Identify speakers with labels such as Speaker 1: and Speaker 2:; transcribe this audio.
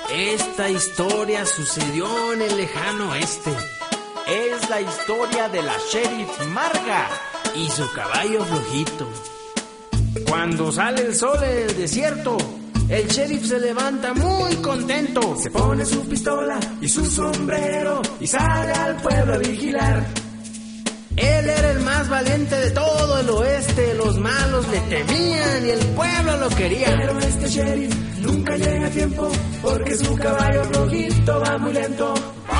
Speaker 1: Esta historia sucedió en el lejano oeste.
Speaker 2: Es la historia de la sheriff Marga
Speaker 1: y su caballo flojito. Cuando sale el sol en el desierto, el sheriff se levanta muy contento.
Speaker 2: Se pone su pistola y su sombrero y sale al pueblo a vigilar.
Speaker 1: Él era el más valiente de todo el oeste. Los malos le temían y el pueblo lo quería.
Speaker 2: Pero este sheriff nunca llega a tiempo porque su caballo flojito va muy lento.